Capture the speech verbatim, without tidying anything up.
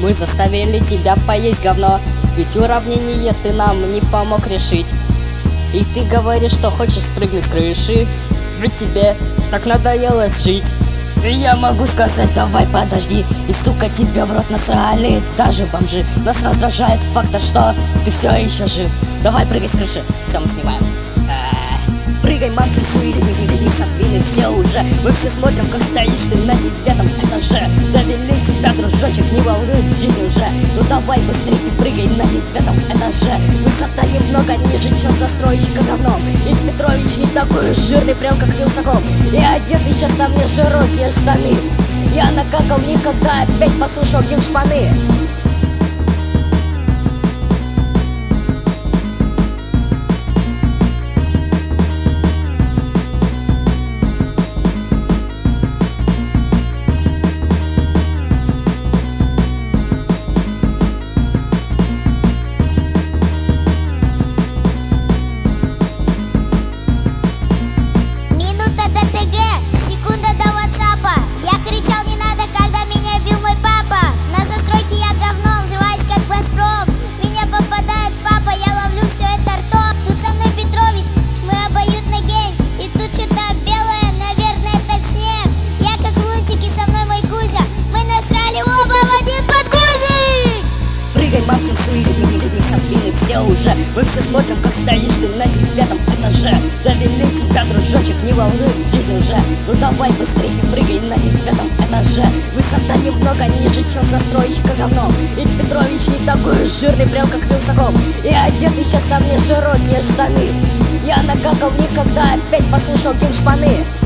Мы заставили тебя поесть говно, ведь уравнение ты нам не помог решить. И ты говоришь, что хочешь спрыгнуть с крыши, ведь тебе так надоело жить. И я могу сказать, давай подожди, и сука тебя в рот насрали даже бомжи. Нас раздражает фактор, что ты все еще жив. Давай прыгай с крыши, все, мы снимаем. Прыгай, мамкин суетник, не сатвины, все уже. Мы все смотрим, как стоишь ты на девятом этаже. Довели тебя, дружочек, не волнует жизнь уже. Ну давай быстрей, ты прыгай на девятом этаже. Высота немного ниже, чем застройщика говном. И Петрович не такой жирный, прям как Вилсаком. И одет ты сейчас на мне широкие штаны. Я накакал никогда, опять послушал гимшпаны. Мартин суетник, не сатвины, все уже. Мы все смотрим, как стоишь ты на девятом этаже. Довели тебя, дружочек, не волнует жизнь уже. Ну давай быстрей, ты прыгай на девятом этаже. Высота немного ниже, чем застройщика говном. И Петрович не такой жирный, прям как Вилсаком. И одет ты сейчас на мне широкие штаны. Я накакал никогда, опять послушал гимшпаны.